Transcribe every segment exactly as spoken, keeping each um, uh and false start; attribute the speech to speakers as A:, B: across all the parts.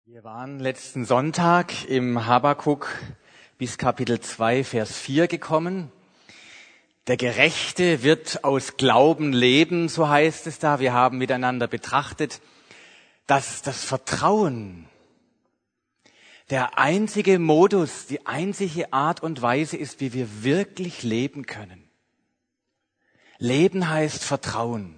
A: Wir waren letzten Sonntag im Habakuk bis Kapitel zwei, Vers vier gekommen. Der Gerechte wird aus Glauben leben, so heißt es da. Wir haben miteinander betrachtet, dass das Vertrauen der einzige Modus, die einzige Art und Weise ist, wie wir wirklich leben können. Leben heißt Vertrauen.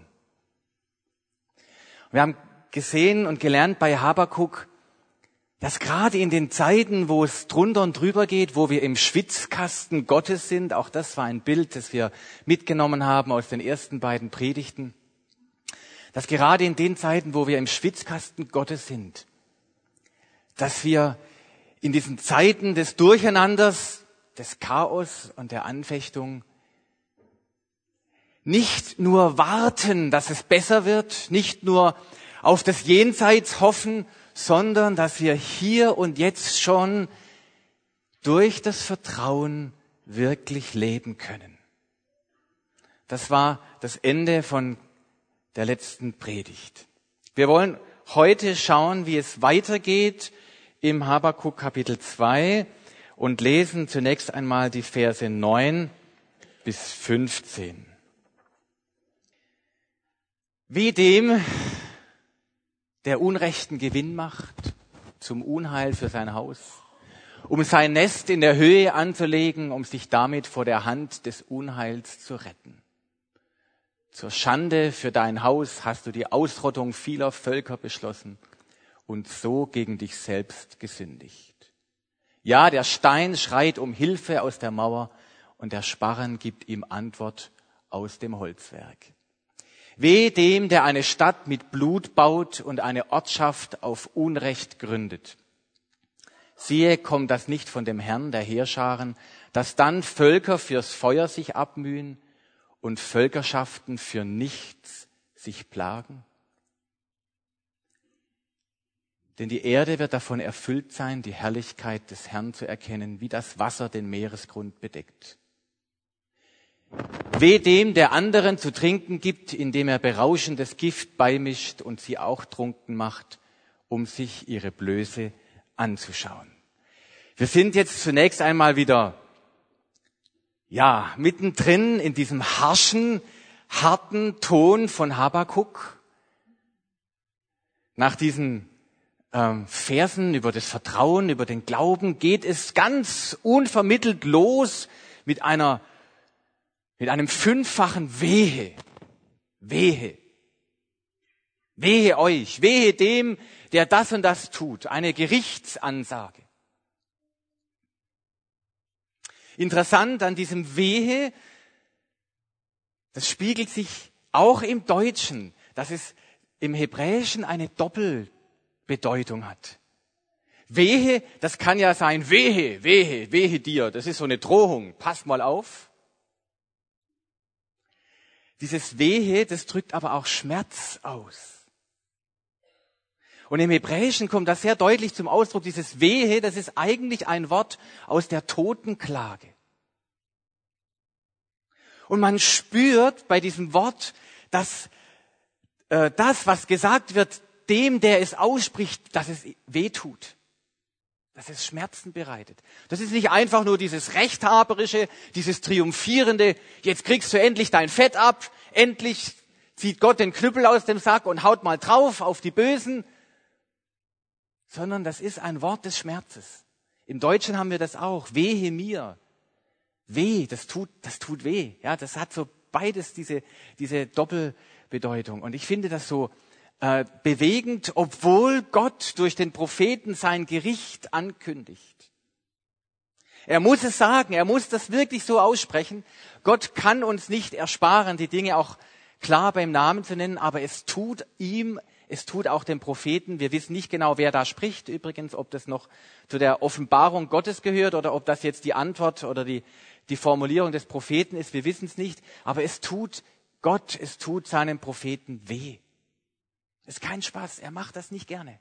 A: Wir haben gesehen und gelernt bei Habakuk, dass gerade in den Zeiten, wo es drunter und drüber geht, wo wir im Schwitzkasten Gottes sind, auch das war ein Bild, das wir mitgenommen haben aus den ersten beiden Predigten, dass gerade in den Zeiten, wo wir im Schwitzkasten Gottes sind, dass wir in diesen Zeiten des Durcheinanders, des Chaos und der Anfechtung nicht nur warten, dass es besser wird, nicht nur auf das Jenseits hoffen, sondern dass wir hier und jetzt schon durch das Vertrauen wirklich leben können. Das war das Ende von der letzten Predigt. Wir wollen heute schauen, wie es weitergeht im Habakuk Kapitel zwei und lesen zunächst einmal die Verse neun bis fünfzehn. Wie dem, der unrechten Gewinn macht, zum Unheil für sein Haus, um sein Nest in der Höhe anzulegen, um sich damit vor der Hand des Unheils zu retten. Zur Schande für dein Haus hast du die Ausrottung vieler Völker beschlossen und so gegen dich selbst gesündigt. Ja, der Stein schreit um Hilfe aus der Mauer und der Sparren gibt ihm Antwort aus dem Holzwerk. Weh dem, der eine Stadt mit Blut baut und eine Ortschaft auf Unrecht gründet. Siehe, kommt das nicht von dem Herrn der Heerscharen, dass dann Völker fürs Feuer sich abmühen und Völkerschaften für nichts sich plagen? Denn die Erde wird davon erfüllt sein, die Herrlichkeit des Herrn zu erkennen, wie das Wasser den Meeresgrund bedeckt. Weh dem, der anderen zu trinken gibt, indem er berauschendes Gift beimischt und sie auch trunken macht, um sich ihre Blöße anzuschauen. Wir sind jetzt zunächst einmal wieder, ja, mittendrin in diesem harschen, harten Ton von Habakuk. Nach diesen ähm, Versen über das Vertrauen, über den Glauben geht es ganz unvermittelt los mit einer Mit einem fünffachen Wehe, Wehe, wehe euch, wehe dem, der das und das tut. Eine Gerichtsansage. Interessant an diesem Wehe, das spiegelt sich auch im Deutschen, dass es im Hebräischen eine Doppelbedeutung hat. Wehe, das kann ja sein, wehe, wehe, wehe dir, das ist so eine Drohung, pass mal auf. Dieses Wehe, das drückt aber auch Schmerz aus. Und im Hebräischen kommt das sehr deutlich zum Ausdruck, dieses Wehe, das ist eigentlich ein Wort aus der Totenklage. Und man spürt bei diesem Wort, dass äh, das, was gesagt wird, dem, der es ausspricht, dass es weh tut. Dass es Schmerzen bereitet. Das ist nicht einfach nur dieses Rechthaberische, dieses Triumphierende, jetzt kriegst du endlich dein Fett ab, endlich zieht Gott den Knüppel aus dem Sack und haut mal drauf auf die Bösen, sondern das ist ein Wort des Schmerzes. Im Deutschen haben wir das auch, wehe mir. Weh, das tut, das tut weh. Ja, das hat so beides diese, diese Doppelbedeutung. Und ich finde das so Äh, bewegend, obwohl Gott durch den Propheten sein Gericht ankündigt. Er muss es sagen, er muss das wirklich so aussprechen. Gott kann uns nicht ersparen, die Dinge auch klar beim Namen zu nennen, aber es tut ihm, es tut auch dem Propheten. Wir wissen nicht genau, wer da spricht übrigens, ob das noch zu der Offenbarung Gottes gehört oder ob das jetzt die Antwort oder die, die Formulierung des Propheten ist. Wir wissen es nicht, aber es tut Gott, es tut seinem Propheten weh. Das ist kein Spaß, er macht das nicht gerne.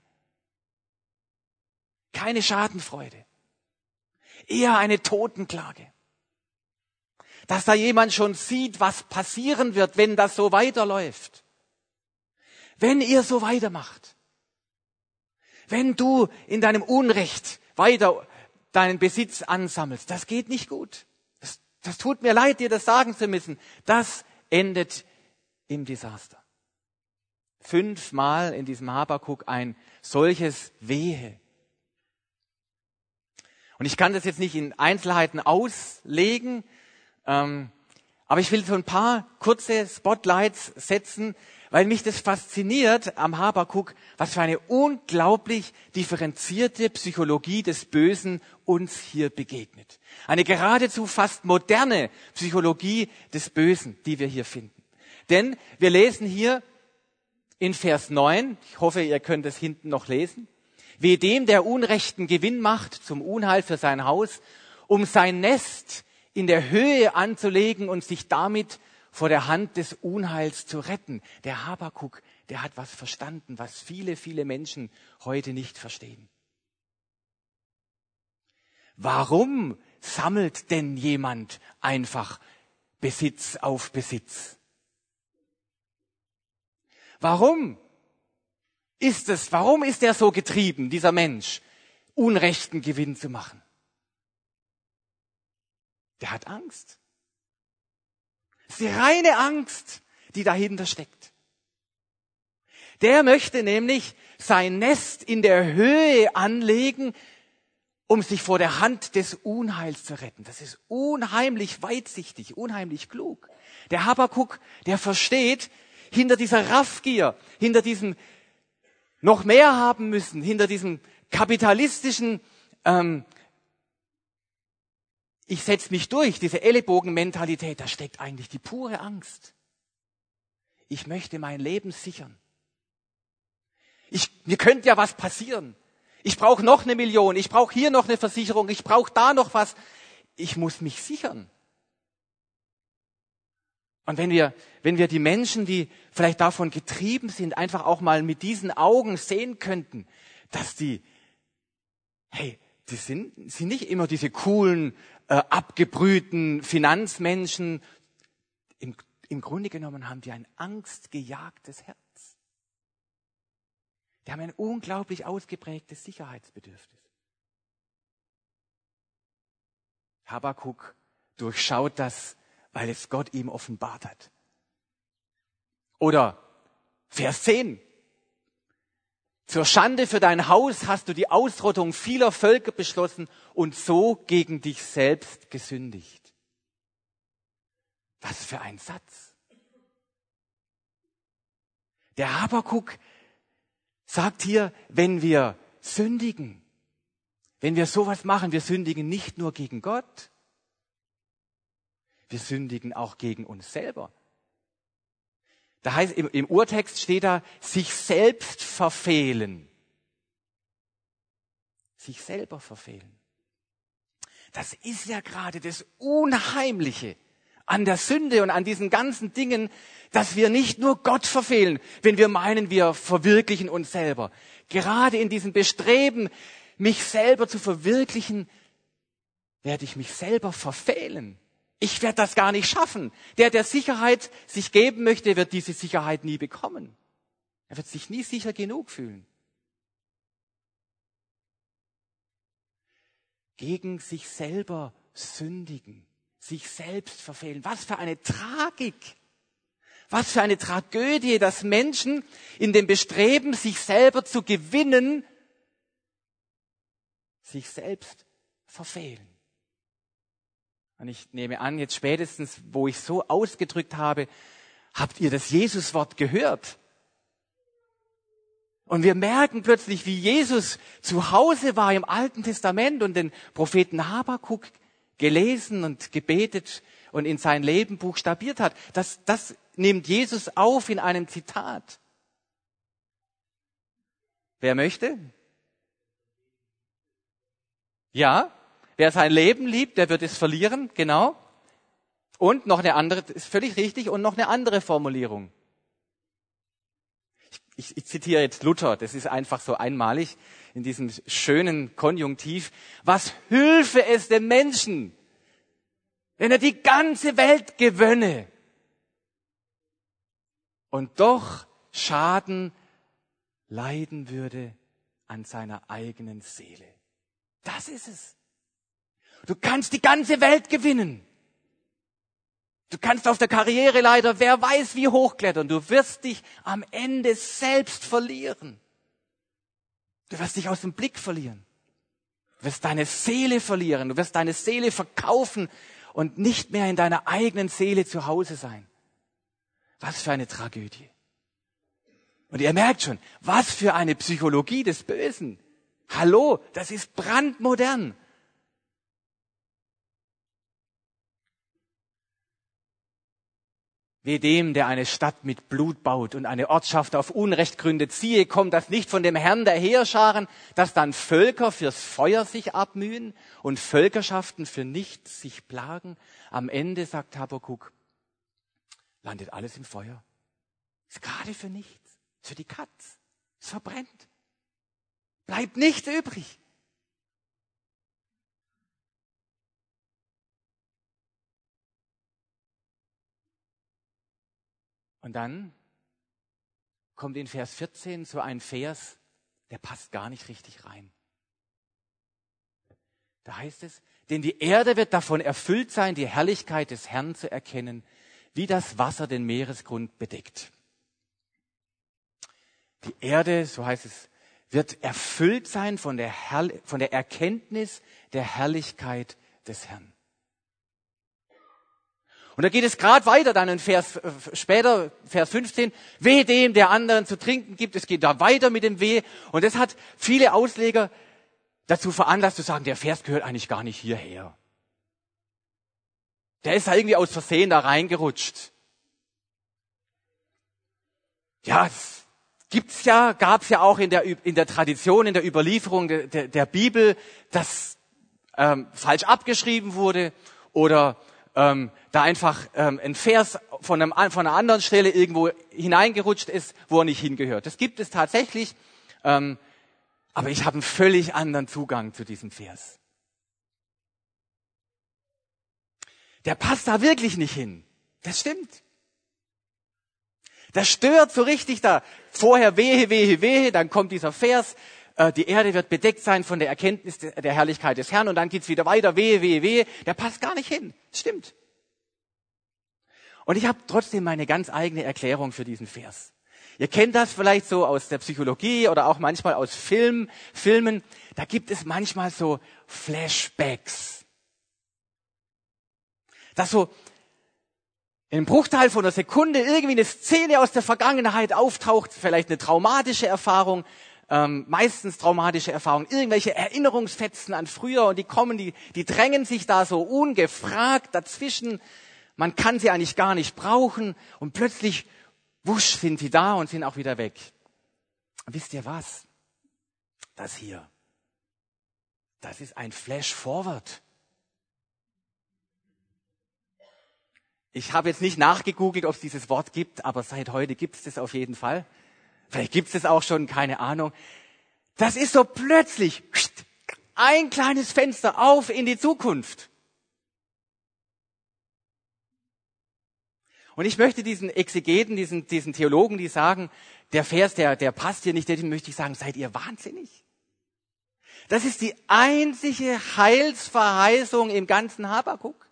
A: Keine Schadenfreude. Eher eine Totenklage. Dass da jemand schon sieht, was passieren wird, wenn das so weiterläuft. Wenn ihr so weitermacht. wenn du in deinem Unrecht weiter deinen Besitz ansammelst. Das geht nicht gut. Das, das tut mir leid, dir das sagen zu müssen. Das endet im Desaster. Fünfmal in diesem Habakuk ein solches Wehe. Und ich kann das jetzt nicht in Einzelheiten auslegen, ähm, aber ich will so ein paar kurze Spotlights setzen, weil mich das fasziniert am Habakuk, was für eine unglaublich differenzierte Psychologie des Bösen uns hier begegnet. Eine geradezu fast moderne Psychologie des Bösen, die wir hier finden. Denn wir lesen hier in Vers neun, ich hoffe, ihr könnt es hinten noch lesen, wehe dem, der Unrechten Gewinn macht zum Unheil für sein Haus, um sein Nest in der Höhe anzulegen und sich damit vor der Hand des Unheils zu retten. Der Habakuk, der hat was verstanden, was viele, viele Menschen heute nicht verstehen. Warum sammelt denn jemand einfach Besitz auf Besitz? Warum ist es, warum ist er so getrieben, dieser Mensch, unrechten Gewinn zu machen? Der hat Angst. Es ist die reine Angst, die dahinter steckt. Der möchte nämlich sein Nest in der Höhe anlegen, um sich vor der Hand des Unheils zu retten. Das ist unheimlich weitsichtig, unheimlich klug. Der Habakuk, der versteht, hinter dieser Raffgier, hinter diesem noch mehr haben müssen, hinter diesem kapitalistischen ähm, ich setze mich durch, diese Ellenbogenmentalität, da steckt eigentlich die pure Angst. Ich möchte mein Leben sichern. Ich, mir könnte ja was passieren. Ich brauche noch eine Million, ich brauche hier noch eine Versicherung, ich brauche da noch was. Ich muss mich sichern. Und wenn wir, wenn wir die Menschen, die vielleicht davon getrieben sind, einfach auch mal mit diesen Augen sehen könnten, dass die, hey, die sind, sind nicht immer diese coolen, äh, abgebrühten Finanzmenschen. Im, Im Grunde genommen haben die ein angstgejagtes Herz. Die haben ein unglaublich ausgeprägtes Sicherheitsbedürfnis. Habakuk durchschaut das, weil es Gott ihm offenbart hat. Oder Vers zehn. Zur Schande für dein Haus hast du die Ausrottung vieler Völker beschlossen und so gegen dich selbst gesündigt. Was für ein Satz. Der Habakuk sagt hier, wenn wir sündigen, wenn wir sowas machen, wir sündigen nicht nur gegen Gott, wir sündigen auch gegen uns selber. Da heißt, im, im Urtext steht da, sich selbst verfehlen. Sich selber verfehlen. Das ist ja gerade das Unheimliche an der Sünde und an diesen ganzen Dingen, dass wir nicht nur Gott verfehlen, wenn wir meinen, wir verwirklichen uns selber. Gerade in diesem Bestreben, mich selber zu verwirklichen, werde ich mich selber verfehlen. Ich werde das gar nicht schaffen. Der, der Sicherheit sich geben möchte, wird diese Sicherheit nie bekommen. Er wird sich nie sicher genug fühlen. Gegen sich selber sündigen, sich selbst verfehlen. Was für eine Tragik. Was für eine Tragödie, dass Menschen in dem Bestreben, sich selber zu gewinnen, sich selbst verfehlen. Und ich nehme an, jetzt spätestens, wo ich so ausgedrückt habe, habt ihr das Jesuswort gehört? Und wir merken plötzlich, wie Jesus zu Hause war im Alten Testament und den Propheten Habakuk gelesen und gebetet und in sein Leben buchstabiert hat. Das, das nimmt Jesus auf in einem Zitat. Wer möchte? Ja? Wer sein Leben liebt, der wird es verlieren, genau. Und noch eine andere, ist völlig richtig, und noch eine andere Formulierung. Ich, ich, ich zitiere jetzt Luther, das ist einfach so einmalig in diesem schönen Konjunktiv. Was hülfe es dem Menschen, wenn er die ganze Welt gewönne und doch Schaden leiden würde an seiner eigenen Seele. Das ist es. Du kannst die ganze Welt gewinnen. Du kannst auf der Karriereleiter, wer weiß wie hochklettern. Du wirst dich am Ende selbst verlieren. Du wirst dich aus dem Blick verlieren. Du wirst deine Seele verlieren. Du wirst deine Seele verkaufen und nicht mehr in deiner eigenen Seele zu Hause sein. Was für eine Tragödie. Und ihr merkt schon, was für eine Psychologie des Bösen. Hallo, das ist brandmodern. Wehe dem, der eine Stadt mit Blut baut und eine Ortschaft auf Unrecht gründet. Siehe, kommt das nicht von dem Herrn der Heerscharen, dass dann Völker fürs Feuer sich abmühen und Völkerschaften für nichts sich plagen. Am Ende, sagt Habakuk, landet alles im Feuer. Ist gerade für nichts, für die Katz. Es verbrennt. Bleibt nichts übrig. Und dann kommt in Vers vierzehn so ein Vers, der passt gar nicht richtig rein. Da heißt es, denn die Erde wird davon erfüllt sein, die Herrlichkeit des Herrn zu erkennen, wie das Wasser den Meeresgrund bedeckt. Die Erde, so heißt es, wird erfüllt sein von der, Herr- von der Erkenntnis der Herrlichkeit des Herrn. Und da geht es gerade weiter, dann in Vers, äh, später, Vers fünfzehn, wehe dem, der anderen zu trinken gibt. Es geht da weiter mit dem Wehe. Und das hat viele Ausleger dazu veranlasst zu sagen, der Vers gehört eigentlich gar nicht hierher. Der ist da irgendwie aus Versehen da reingerutscht. Ja, es gibt's ja, gab's ja auch in der, in der Tradition, in der Überlieferung der, der, der Bibel, dass ähm, falsch abgeschrieben wurde oder ähm, da einfach ähm, ein Vers von, einem, von einer anderen Stelle irgendwo hineingerutscht ist, wo er nicht hingehört. Das gibt es tatsächlich, ähm, aber ich habe einen völlig anderen Zugang zu diesem Vers. Der passt da wirklich nicht hin. Das stimmt. Das stört so richtig da. Vorher wehe, wehe, wehe, dann kommt dieser Vers, äh, die Erde wird bedeckt sein von der Erkenntnis de, der Herrlichkeit des Herrn und dann geht's wieder weiter, wehe, wehe, wehe. Der passt gar nicht hin. Stimmt. Und ich habe trotzdem meine ganz eigene Erklärung für diesen Vers. Ihr kennt das vielleicht so aus der Psychologie oder auch manchmal aus Film, Filmen. Da gibt es manchmal so Flashbacks. Dass so in einem Bruchteil von einer Sekunde irgendwie eine Szene aus der Vergangenheit auftaucht, vielleicht eine traumatische Erfahrung, ähm, meistens traumatische Erfahrung, irgendwelche Erinnerungsfetzen an früher und die kommen, die, die drängen sich da so ungefragt dazwischen. Man kann sie eigentlich gar nicht brauchen und plötzlich, wusch, sind sie da und sind auch wieder weg. Wisst ihr was? Das hier, das ist ein Flash-Forward. Ich habe jetzt nicht nachgegoogelt, ob es dieses Wort gibt, aber seit heute gibt es das auf jeden Fall. Vielleicht gibt es das auch schon, keine Ahnung. Das ist so plötzlich ein kleines Fenster auf in die Zukunft. Und ich möchte diesen Exegeten, diesen, diesen Theologen, die sagen, der Vers, der, der passt hier nicht, den möchte ich sagen, seid ihr wahnsinnig? Das ist die einzige Heilsverheißung im ganzen Habakuk.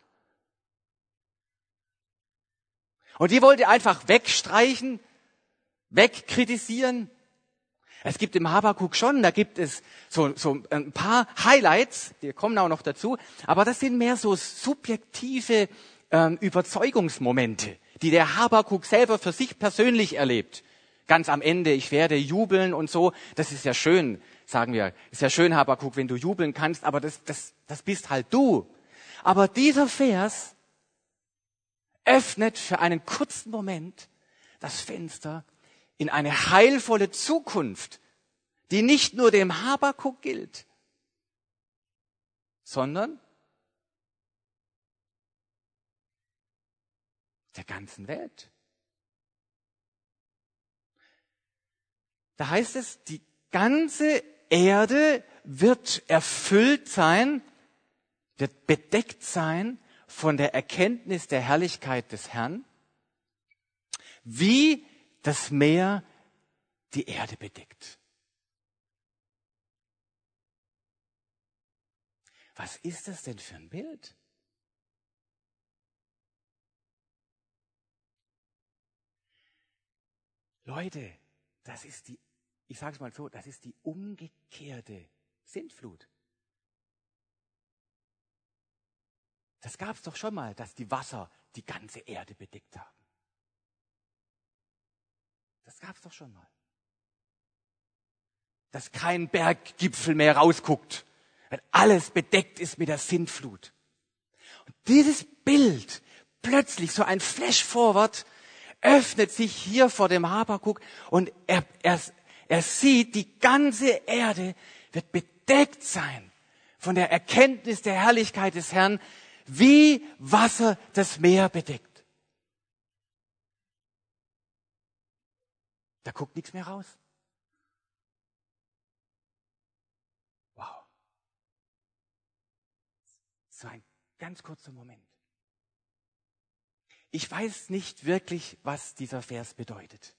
A: Und die wollt ihr einfach wegstreichen, wegkritisieren. Es gibt im Habakuk schon, da gibt es so, so ein paar Highlights, die kommen auch noch dazu, aber das sind mehr so subjektive ähm, Überzeugungsmomente, die der Habakuk selber für sich persönlich erlebt. Ganz am Ende, ich werde jubeln und so, das ist ja schön, sagen wir, ist ja schön, Habakuk, wenn du jubeln kannst, aber das, das, das bist halt du. Aber dieser Vers öffnet für einen kurzen Moment das Fenster in eine heilvolle Zukunft, die nicht nur dem Habakuk gilt, sondern der ganzen Welt. Da heißt es, die ganze Erde wird erfüllt sein, wird bedeckt sein von der Erkenntnis der Herrlichkeit des Herrn, wie das Meer die Erde bedeckt. was ist das denn für ein Bild? Leute, das ist die, ich sage es mal so, das ist die umgekehrte Sintflut. Das gab es doch schon mal, dass die Wasser die ganze Erde bedeckt haben. Das gab es doch schon mal. Dass kein Berggipfel mehr rausguckt, weil alles bedeckt ist mit der Sintflut. Und dieses Bild, plötzlich so ein Flash-Forward, öffnet sich hier vor dem Habakuk und er, er, er sieht, die ganze Erde wird bedeckt sein von der Erkenntnis der Herrlichkeit des Herrn, wie Wasser das Meer bedeckt. Da guckt nichts mehr raus. Wow. So ein ganz kurzer Moment. Ich weiß nicht wirklich, was dieser Vers bedeutet.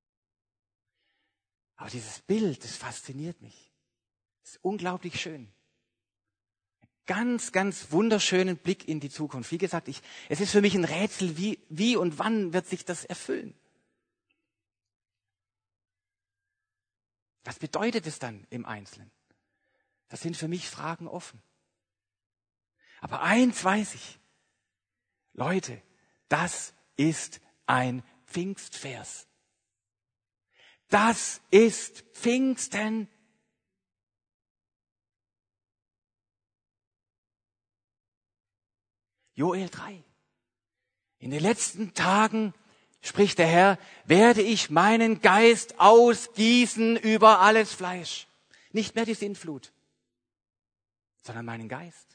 A: Aber dieses Bild, das fasziniert mich. Es ist unglaublich schön. Ganz, ganz wunderschönen Blick in die Zukunft. Wie gesagt, ich, es ist für mich ein Rätsel, wie, wie und wann wird sich das erfüllen? Was bedeutet es dann im Einzelnen? Das sind für mich Fragen offen. Aber eins weiß ich. Leute, das ist ein Pfingstvers. Das ist Pfingsten. Joel drei. In den letzten Tagen, spricht der Herr, werde ich meinen Geist ausgießen über alles Fleisch. Nicht mehr die Sintflut, sondern meinen Geist.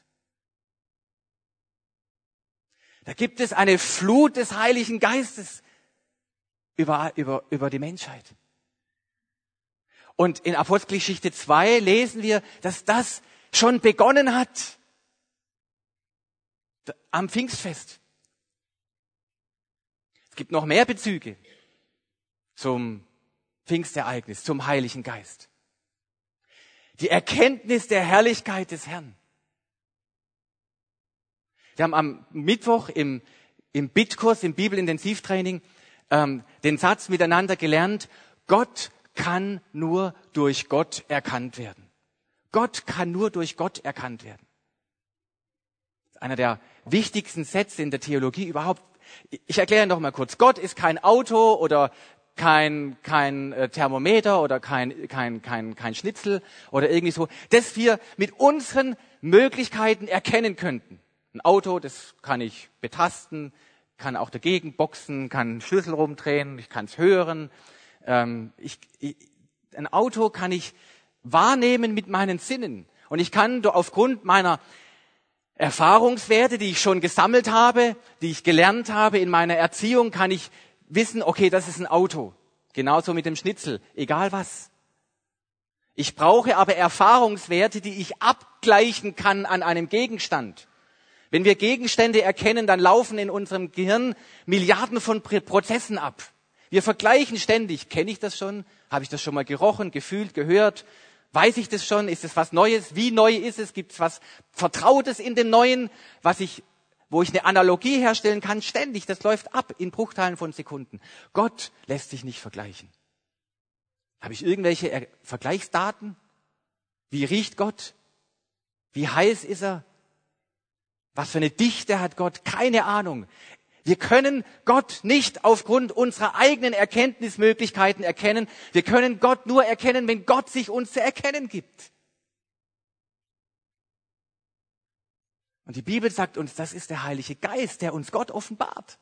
A: Da gibt es eine Flut des Heiligen Geistes über, über, über die Menschheit. Und in Apostelgeschichte zwei lesen wir, dass das schon begonnen hat am Pfingstfest. Es gibt noch mehr Bezüge zum Pfingstereignis, zum Heiligen Geist. Die Erkenntnis der Herrlichkeit des Herrn. Wir haben am Mittwoch im, im B I T-Kurs, im Bibelintensivtraining, ähm, den Satz miteinander gelernt, Gott kann nur durch Gott erkannt werden. Gott kann nur durch Gott erkannt werden. Das ist einer der wichtigsten Sätze in der Theologie überhaupt. Ich erkläre noch mal kurz. Gott ist kein Auto oder kein, kein Thermometer oder kein, kein, kein, kein Schnitzel oder irgendwie so, das wir mit unseren Möglichkeiten erkennen könnten. Ein Auto, das kann ich betasten, kann auch dagegen boxen, kann einen Schlüssel rumdrehen, ich kann es hören. Ähm, ich, ich, ein Auto kann ich wahrnehmen mit meinen Sinnen. Und ich kann aufgrund meiner Erfahrungswerte, die ich schon gesammelt habe, die ich gelernt habe in meiner Erziehung, kann ich wissen, okay, das ist ein Auto. Genauso mit dem Schnitzel, egal was. Ich brauche aber Erfahrungswerte, die ich abgleichen kann an einem Gegenstand. Wenn wir Gegenstände erkennen, dann laufen in unserem Gehirn Milliarden von Prozessen ab. Wir vergleichen ständig. Kenne ich das schon? Habe ich das schon mal gerochen, gefühlt, gehört? Weiß ich das schon? Ist es was Neues? Wie neu ist es? Gibt es was Vertrautes in dem Neuen, was ich, wo ich eine Analogie herstellen kann? Ständig. Das läuft ab in Bruchteilen von Sekunden. Gott lässt sich nicht vergleichen. Habe ich irgendwelche Vergleichsdaten? Wie riecht Gott? Wie heiß ist er? Was für eine Dichte hat Gott? Keine Ahnung. Wir können Gott nicht aufgrund unserer eigenen Erkenntnismöglichkeiten erkennen. Wir können Gott nur erkennen, wenn Gott sich uns zu erkennen gibt. Und die Bibel sagt uns, das ist der Heilige Geist, der uns Gott offenbart.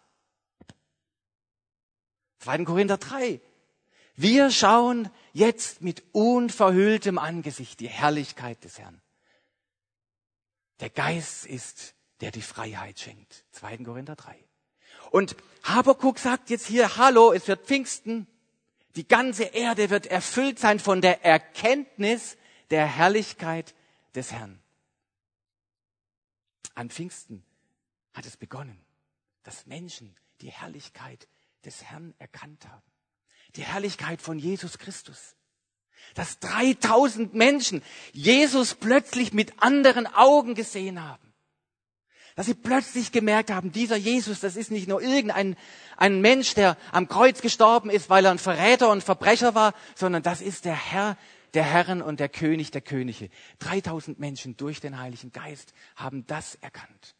A: zweiter Korinther drei. Wir schauen jetzt mit unverhülltem Angesicht die Herrlichkeit des Herrn. Der Geist ist, der die Freiheit schenkt. zweiter Korinther drei. Und Habakuk sagt jetzt hier, hallo, es wird Pfingsten. Die ganze Erde wird erfüllt sein von der Erkenntnis der Herrlichkeit des Herrn. An Pfingsten hat es begonnen, dass Menschen die Herrlichkeit des Herrn erkannt haben. Die Herrlichkeit von Jesus Christus. Dass dreitausend Menschen Jesus plötzlich mit anderen Augen gesehen haben. Dass sie plötzlich gemerkt haben, dieser Jesus, das ist nicht nur irgendein ein Mensch, der am Kreuz gestorben ist, weil er ein Verräter und Verbrecher war, sondern das ist der Herr der Herren und der König der Könige. dreitausend Menschen durch den Heiligen Geist haben das erkannt.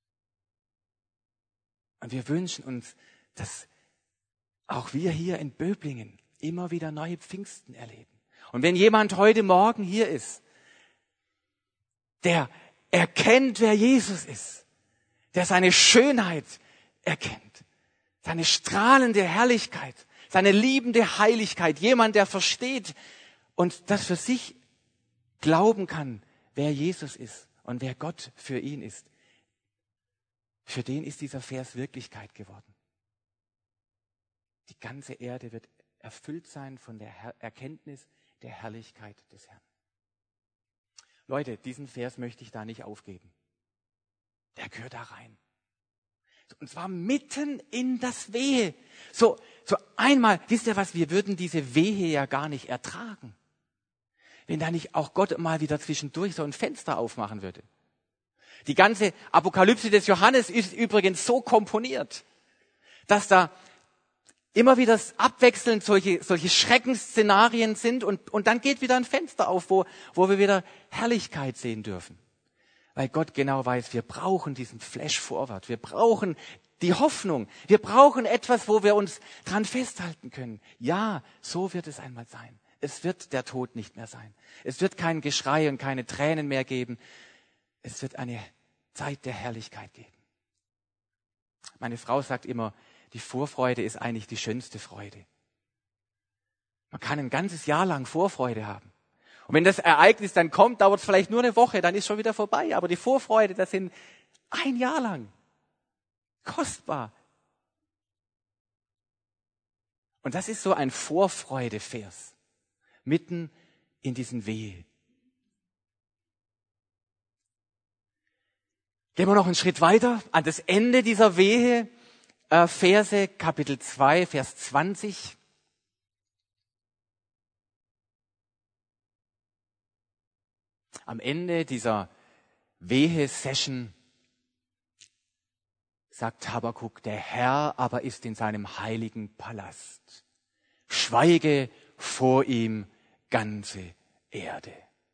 A: Und wir wünschen uns, dass auch wir hier in Böblingen immer wieder neue Pfingsten erleben. Und wenn jemand heute Morgen hier ist, der erkennt, wer Jesus ist, der seine Schönheit erkennt, seine strahlende Herrlichkeit, seine liebende Heiligkeit, jemand, der versteht und das für sich glauben kann, wer Jesus ist und wer Gott für ihn ist, für den ist dieser Vers Wirklichkeit geworden. Die ganze Erde wird erfüllt sein von der Her- Erkenntnis der Herrlichkeit des Herrn. Leute, diesen Vers möchte ich da nicht aufgeben. Der gehört da rein. Und zwar mitten in das Wehe. So, so einmal, wisst ihr was, wir würden diese Wehe ja gar nicht ertragen, wenn da nicht auch Gott mal wieder zwischendurch so ein Fenster aufmachen würde. Die ganze Apokalypse des Johannes ist übrigens so komponiert, dass da immer wieder abwechselnd solche, solche Schreckensszenarien sind und, und dann geht wieder ein Fenster auf, wo, wo wir wieder Herrlichkeit sehen dürfen. Weil Gott genau weiß, wir brauchen diesen Flash forward, wir brauchen die Hoffnung, wir brauchen etwas, wo wir uns dran festhalten können. Ja, so wird es einmal sein. Es wird der Tod nicht mehr sein. Es wird kein Geschrei und keine Tränen mehr geben. Es wird eine Zeit der Herrlichkeit geben. Meine Frau sagt immer, die Vorfreude ist eigentlich die schönste Freude. Man kann ein ganzes Jahr lang Vorfreude haben. Und wenn das Ereignis dann kommt, dauert es vielleicht nur eine Woche, dann ist schon wieder vorbei. Aber die Vorfreude, das sind ein Jahr lang. Kostbar. Und das ist so ein Vorfreudevers. Mitten in diesen Wehe. Gehen wir noch einen Schritt weiter an das Ende dieser Wehe. Äh, Verse, Kapitel zwei, Vers zwanzig. Am Ende dieser Wehe-Session sagt Habakuk, der Herr aber ist in seinem heiligen Palast. Schweige vor ihm ganze Erde.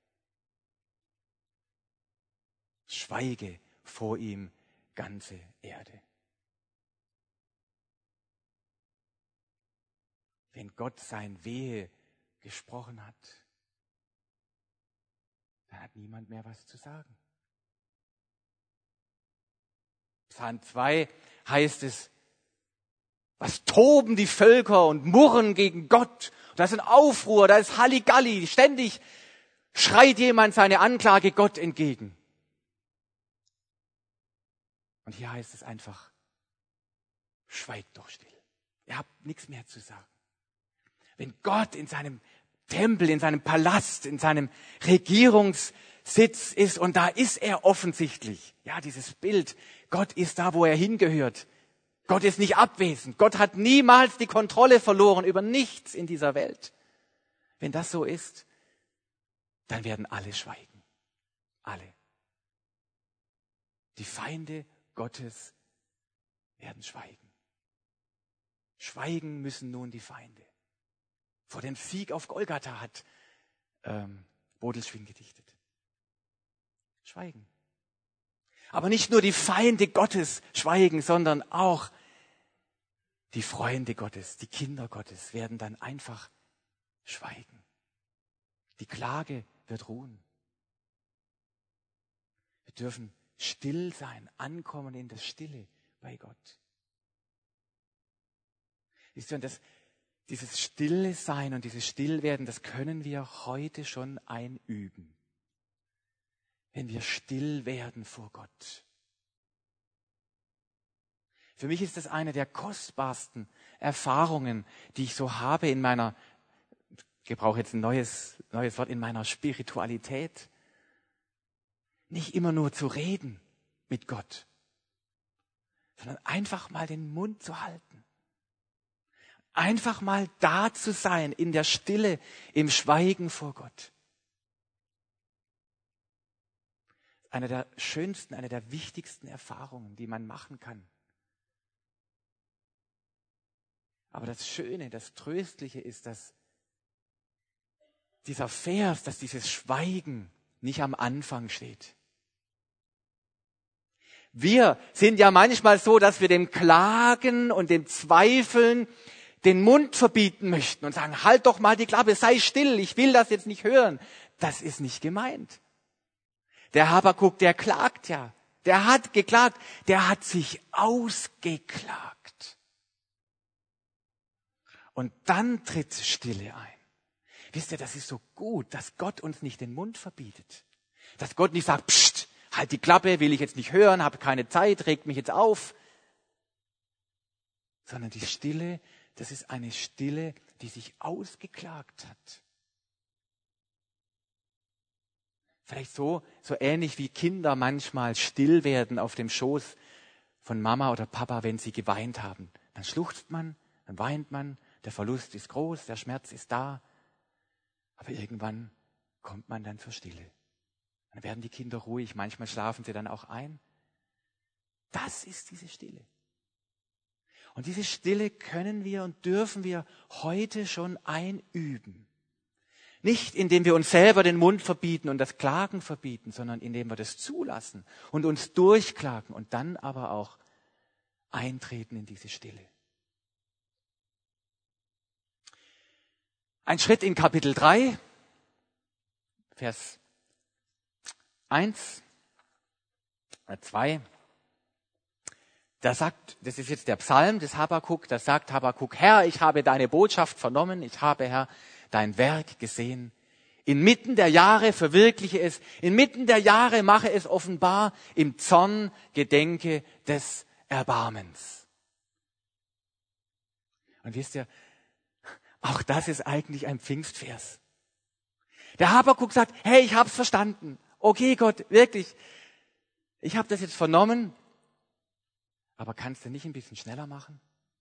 A: Schweige vor ihm ganze Erde. Wenn Gott sein Wehe gesprochen hat, dann hat niemand mehr was zu sagen. Psalm zwei heißt es, was toben die Völker und murren gegen Gott. Da ist ein Aufruhr, da ist Halligalli, ständig schreit jemand seine Anklage Gott entgegen. Und hier heißt es einfach, schweigt doch still. Ihr habt nichts mehr zu sagen. Wenn Gott in seinem Tempel, in seinem Palast, in seinem Regierungssitz ist und da ist er offensichtlich. Ja, dieses Bild, Gott ist da, wo er hingehört. Gott ist nicht abwesend. Gott hat niemals die Kontrolle verloren über nichts in dieser Welt. Wenn das so ist, dann werden alle schweigen. Alle. Die Feinde Gottes werden schweigen. Schweigen müssen nun die Feinde. Vor dem Sieg auf Golgatha hat ähm, Bodelschwingh gedichtet. Schweigen. Aber nicht nur die Feinde Gottes schweigen, sondern auch die Freunde Gottes, die Kinder Gottes werden dann einfach schweigen. Die Klage wird ruhen. Wir dürfen still sein, ankommen in der Stille bei Gott. Wisst ihr, und das Dieses Stille Sein und dieses Stillwerden, das können wir heute schon einüben. Wenn wir still werden vor Gott. Für mich ist das eine der kostbarsten Erfahrungen, die ich so habe in meiner, ich gebrauche jetzt ein neues, neues Wort, in meiner Spiritualität. Nicht immer nur zu reden mit Gott, sondern einfach mal den Mund zu halten. Einfach mal da zu sein, in der Stille, im Schweigen vor Gott. Eine der schönsten, eine der wichtigsten Erfahrungen, die man machen kann. Aber das Schöne, das Tröstliche ist, dass dieser Vers, dass dieses Schweigen nicht am Anfang steht. Wir sind ja manchmal so, dass wir dem Klagen und dem Zweifeln den Mund verbieten möchten und sagen, halt doch mal die Klappe, sei still, ich will das jetzt nicht hören. Das ist nicht gemeint. Der Habakuk, der klagt ja. Der hat geklagt, der hat sich ausgeklagt. Und dann tritt Stille ein. Wisst ihr, das ist so gut, dass Gott uns nicht den Mund verbietet. Dass Gott nicht sagt, pst, halt die Klappe, will ich jetzt nicht hören, habe keine Zeit, regt mich jetzt auf. Sondern die Stille, das ist eine Stille, die sich ausgeklagt hat. Vielleicht so, so ähnlich wie Kinder manchmal still werden auf dem Schoß von Mama oder Papa, wenn sie geweint haben. Dann schluchzt man, dann weint man, der Verlust ist groß, der Schmerz ist da. Aber irgendwann kommt man dann zur Stille. Dann werden die Kinder ruhig, manchmal schlafen sie dann auch ein. Das ist diese Stille. Und diese Stille können wir und dürfen wir heute schon einüben. Nicht indem wir uns selber den Mund verbieten und das Klagen verbieten, sondern indem wir das zulassen und uns durchklagen und dann aber auch eintreten in diese Stille. Ein Schritt in Kapitel drei, Vers eins, zwei. Da sagt, das ist jetzt der Psalm des Habakuk, da sagt Habakuk, Herr, ich habe deine Botschaft vernommen, ich habe, Herr, dein Werk gesehen. Inmitten der Jahre verwirkliche es, inmitten der Jahre mache es offenbar, im Zorn gedenke des Erbarmens. Und wisst ihr, auch das ist eigentlich ein Pfingstvers. Der Habakuk sagt, hey, ich hab's verstanden. Okay, Gott, wirklich, ich habe das jetzt vernommen, aber kannst du nicht ein bisschen schneller machen?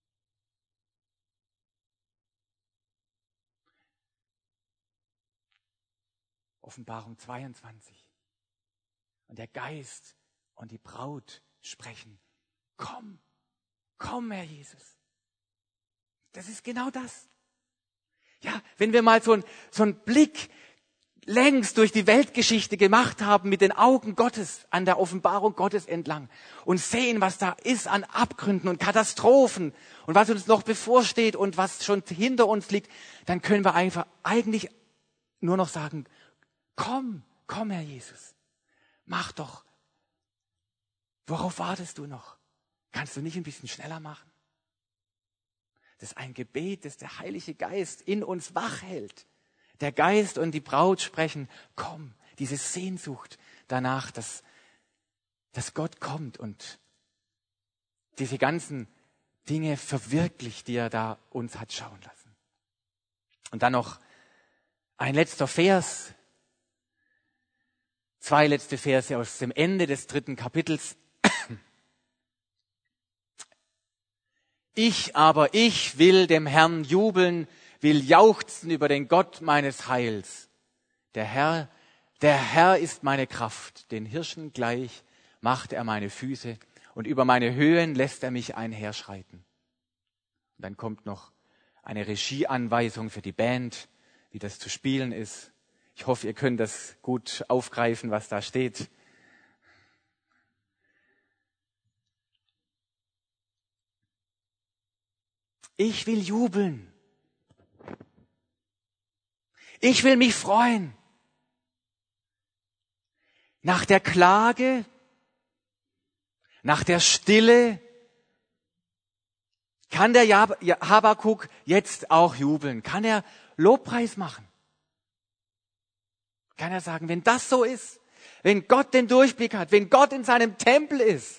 A: Offenbarung zweiundzwanzig. Und der Geist und die Braut sprechen, komm, komm, Herr Jesus. Das ist genau das. Ja, wenn wir mal so, ein, so einen Blick längst durch die Weltgeschichte gemacht haben mit den Augen Gottes, an der Offenbarung Gottes entlang und sehen, was da ist an Abgründen und Katastrophen und was uns noch bevorsteht und was schon hinter uns liegt, dann können wir einfach eigentlich nur noch sagen, komm, komm, Herr Jesus, mach doch. Worauf wartest du noch? Kannst du nicht ein bisschen schneller machen? Das ist ein Gebet, das der Heilige Geist in uns wach hält. Der Geist und die Braut sprechen, komm, diese Sehnsucht danach, dass, dass Gott kommt und diese ganzen Dinge verwirklicht, die er da uns hat schauen lassen. Und dann noch ein letzter Vers, zwei letzte Verse aus dem Ende des dritten Kapitels. Ich aber, ich will dem Herrn jubeln, will jauchzen über den Gott meines Heils. Der Herr, der Herr ist meine Kraft, den Hirschen gleich macht er meine Füße und über meine Höhen lässt er mich einherschreiten. Und dann kommt noch eine Regieanweisung für die Band, wie das zu spielen ist. Ich hoffe, ihr könnt das gut aufgreifen, was da steht. Ich will jubeln. Ich will mich freuen. Nach der Klage, nach der Stille, kann der Habakuk jetzt auch jubeln? Kann er Lobpreis machen? Kann er sagen, wenn das so ist, wenn Gott den Durchblick hat, wenn Gott in seinem Tempel ist,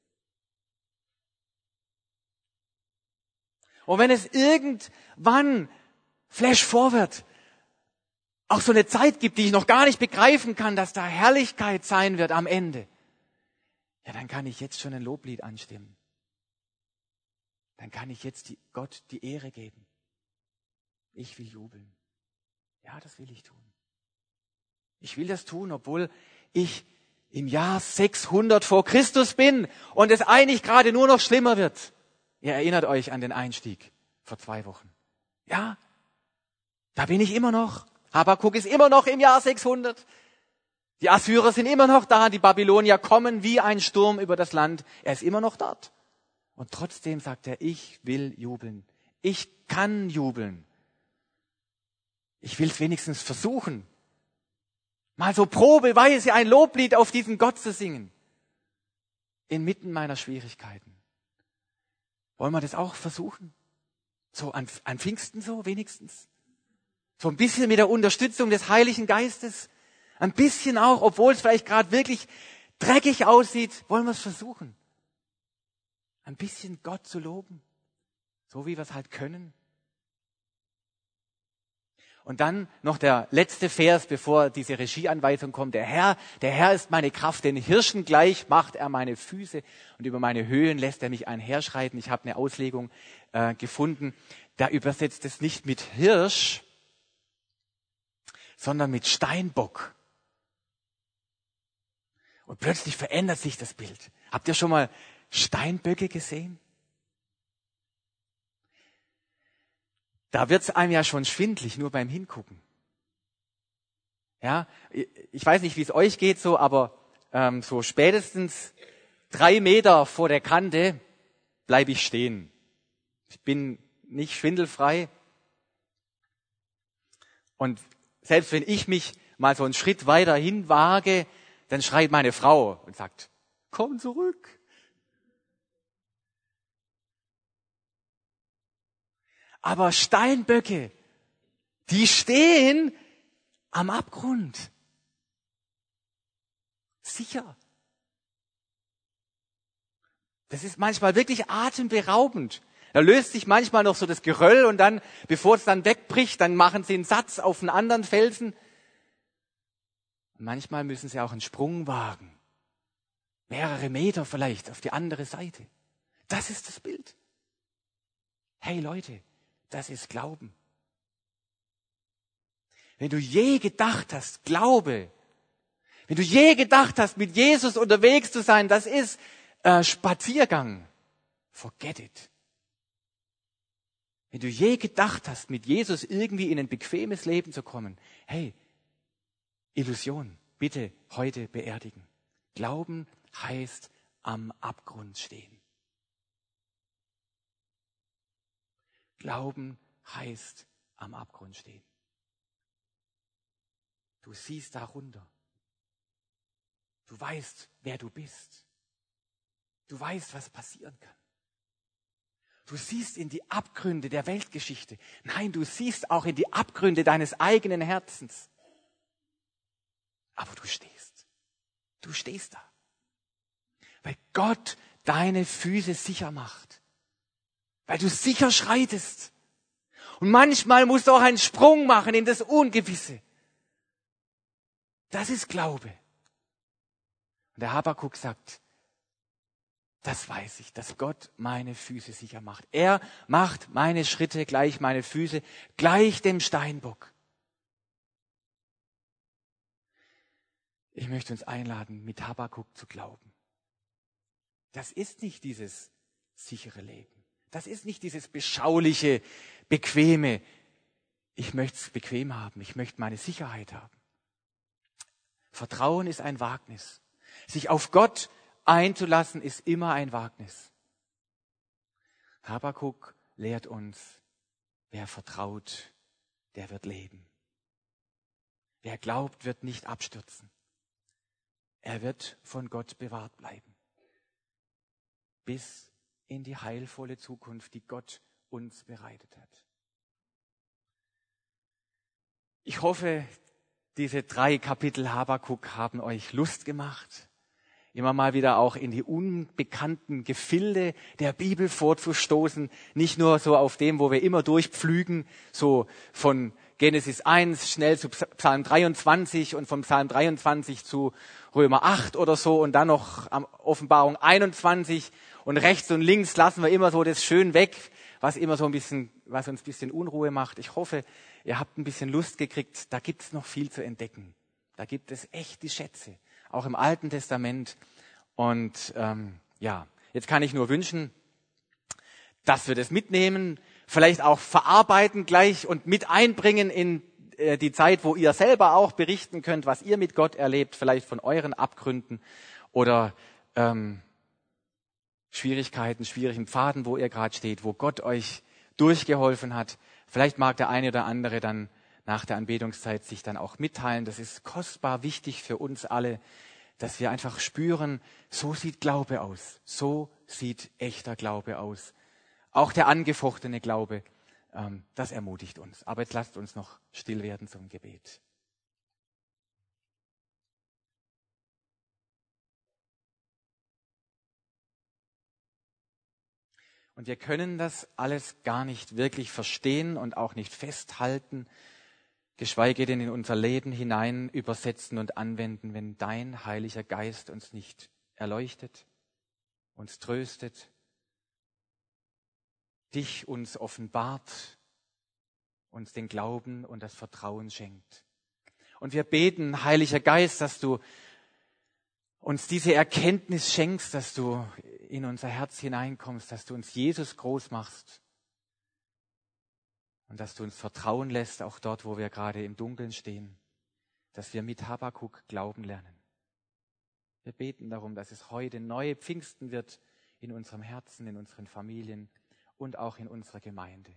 A: und wenn es irgendwann, Flash forward, auch so eine Zeit gibt, die ich noch gar nicht begreifen kann, dass da Herrlichkeit sein wird am Ende, ja, dann kann ich jetzt schon ein Loblied anstimmen. dann kann ich jetzt die, Gott die Ehre geben. Ich will jubeln. Ja, das will ich tun. Ich will das tun, obwohl ich im Jahr sechshundert vor Christus bin und es eigentlich gerade nur noch schlimmer wird. Ihr erinnert euch an den Einstieg vor zwei Wochen. Ja, da bin ich immer noch. Habakuk ist immer noch im Jahr sechshundert. Die Assyrer sind immer noch da. Die Babylonier kommen wie ein Sturm über das Land. Er ist immer noch dort. Und trotzdem sagt er, ich will jubeln. Ich kann jubeln. Ich will es wenigstens versuchen. Mal so probeweise ein Loblied auf diesen Gott zu singen. Inmitten meiner Schwierigkeiten. Wollen wir das auch versuchen? So an, an Pfingsten so wenigstens? So ein bisschen mit der Unterstützung des Heiligen Geistes? Ein bisschen auch, obwohl es vielleicht gerade wirklich dreckig aussieht, wollen wir es versuchen. Ein bisschen Gott zu loben. So wie wir es halt können. Und dann noch der letzte Vers, bevor diese Regieanweisung kommt. Der Herr, der Herr ist meine Kraft, den Hirschen gleich macht er meine Füße und über meine Höhen lässt er mich einherschreiten. Ich habe eine Auslegung äh, gefunden, da übersetzt es nicht mit Hirsch, sondern mit Steinbock. Und plötzlich verändert sich das Bild. Habt ihr schon mal Steinböcke gesehen? Da wird's einem ja schon schwindlig, nur beim Hingucken. Ja, ich weiß nicht, wie es euch geht so, aber ähm, so spätestens drei Meter vor der Kante bleibe ich stehen. Ich bin nicht schwindelfrei. Und selbst wenn ich mich mal so einen Schritt weiter hin wage, dann schreit meine Frau und sagt, komm zurück. Aber Steinböcke, die stehen am Abgrund. Sicher. Das ist manchmal wirklich atemberaubend. Da löst sich manchmal noch so das Geröll und dann, bevor es dann wegbricht, dann machen sie einen Satz auf einen anderen Felsen. Und manchmal müssen sie auch einen Sprung wagen. Mehrere Meter vielleicht auf die andere Seite. Das ist das Bild. Hey Leute, das ist Glauben. Wenn du je gedacht hast, Glaube, wenn du je gedacht hast, mit Jesus unterwegs zu sein, das ist äh, Spaziergang. Forget it. Wenn du je gedacht hast, mit Jesus irgendwie in ein bequemes Leben zu kommen, hey, Illusion, bitte heute beerdigen. Glauben heißt am Abgrund stehen. Glauben heißt am Abgrund stehen. Du siehst da runter. Du weißt, wer du bist. Du weißt, was passieren kann. Du siehst in die Abgründe der Weltgeschichte. Nein, du siehst auch in die Abgründe deines eigenen Herzens. Aber du stehst. Du stehst da. Weil Gott deine Füße sicher macht. Weil du sicher schreitest. Und manchmal musst du auch einen Sprung machen in das Ungewisse. Das ist Glaube. Und der Habakuk sagt, das weiß ich, dass Gott meine Füße sicher macht. Er macht meine Schritte gleich meine Füße, gleich dem Steinbock. Ich möchte uns einladen, mit Habakuk zu glauben. Das ist nicht dieses sichere Leben. Das ist nicht dieses beschauliche, bequeme. Ich möchte es bequem haben. Ich möchte meine Sicherheit haben. Vertrauen ist ein Wagnis. Sich auf Gott einzulassen ist immer ein Wagnis. Habakuk lehrt uns, wer vertraut, der wird leben. Wer glaubt, wird nicht abstürzen. Er wird von Gott bewahrt bleiben. Bis in die heilvolle Zukunft, die Gott uns bereitet hat. Ich hoffe, diese drei Kapitel Habakuk haben euch Lust gemacht, immer mal wieder auch in die unbekannten Gefilde der Bibel vorzustoßen, nicht nur so auf dem, wo wir immer durchpflügen, so von Genesis eins schnell zu Psalm dreiundzwanzig und vom Psalm dreiundzwanzig zu Römer acht oder so und dann noch am Offenbarung einundzwanzig und rechts und links lassen wir immer so das schön weg, was immer so ein bisschen, was uns ein bisschen Unruhe macht. Ich hoffe, ihr habt ein bisschen Lust gekriegt. Da gibt es noch viel zu entdecken. Da gibt es echt die Schätze, auch im Alten Testament. Und ähm, ja, jetzt kann ich nur wünschen, dass wir das mitnehmen, vielleicht auch verarbeiten gleich und mit einbringen in äh, die Zeit, wo ihr selber auch berichten könnt, was ihr mit Gott erlebt, vielleicht von euren Abgründen oder ähm, Schwierigkeiten, schwierigen Pfaden, wo ihr gerade steht, wo Gott euch durchgeholfen hat. Vielleicht mag der eine oder andere dann nach der Anbetungszeit sich dann auch mitteilen. Das ist kostbar wichtig für uns alle, dass wir einfach spüren, so sieht Glaube aus. So sieht echter Glaube aus. Auch der angefochtene Glaube, ähm, das ermutigt uns. Aber jetzt lasst uns noch still werden zum Gebet. Und wir können das alles gar nicht wirklich verstehen und auch nicht festhalten, geschweige denn in unser Leben hinein übersetzen und anwenden, wenn dein Heiliger Geist uns nicht erleuchtet, uns tröstet, dich uns offenbart, uns den Glauben und das Vertrauen schenkt. Und wir beten, Heiliger Geist, dass du uns diese Erkenntnis schenkst, dass du in unser Herz hineinkommst, dass du uns Jesus groß machst und dass du uns vertrauen lässt, auch dort, wo wir gerade im Dunkeln stehen, dass wir mit Habakuk glauben lernen. Wir beten darum, dass es heute neue Pfingsten wird in unserem Herzen, in unseren Familien und auch in unserer Gemeinde.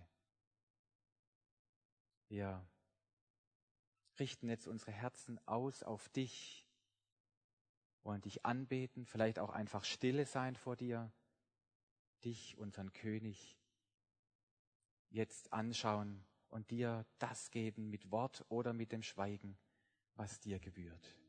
A: Wir richten jetzt unsere Herzen aus auf dich, wollen dich anbeten, vielleicht auch einfach stille sein vor dir, dich, unseren König, jetzt anschauen und dir das geben mit Wort oder mit dem Schweigen, was dir gebührt.